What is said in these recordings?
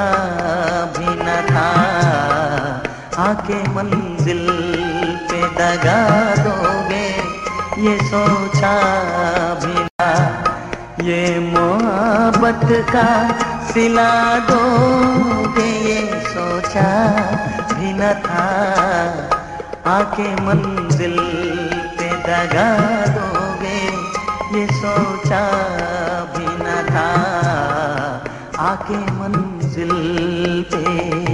भी न था, आके मंजिल पे दगा दोगे ये सोचा भी ना। ये मोहब्बत का सिला दोगे ये सोचा भी न था, आके मंजिल पे दगा दोगे ये सोचा भी न था, आके मंजिल पे।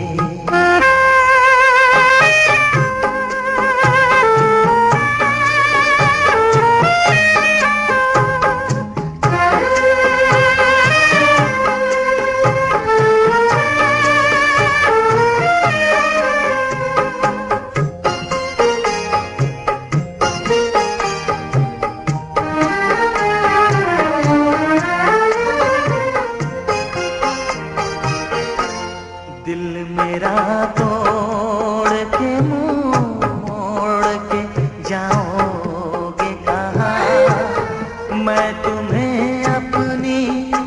दिल मेरा तोड़ के मुंह मोड़ के जाओगे कहाँ, मैं तुम्हें अपनी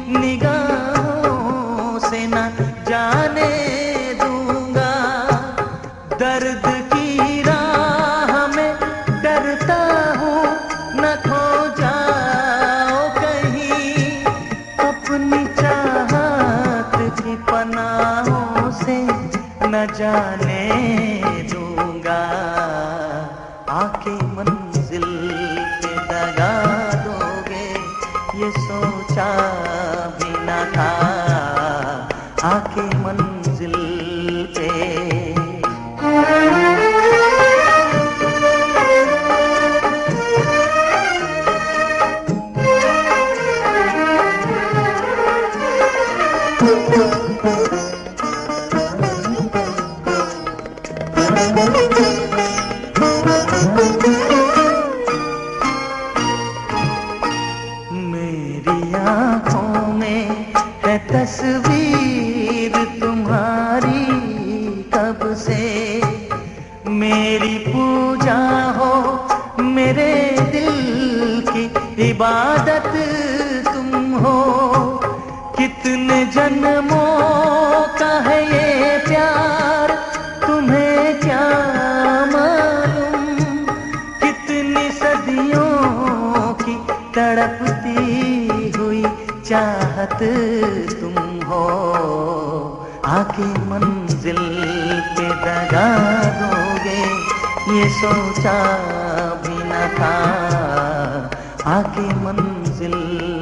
निगाहों से न जाने दूंगा। दर्द की राह में डरता हूँ न खो जाओ कहीं, अपनी चाहत की पनाहों से न जाने दूंगा। आके मंजिल पे दगा दोगे ये सोचा भी न था, आके मंजिल पे। मेरी आँखों में है तस्वीर तुम्हारी कब से, मेरी पूजा हो मेरे दिल की इबादत तुम हो। कितने जन्मों का है ये प्यार तुम्हें क्या मालूम, कितनी सदियों की तड़पती हुई चाहत तुम हो। आके मंजिल पे दगा दोगे ये सोचा भी न था, आके मंजिल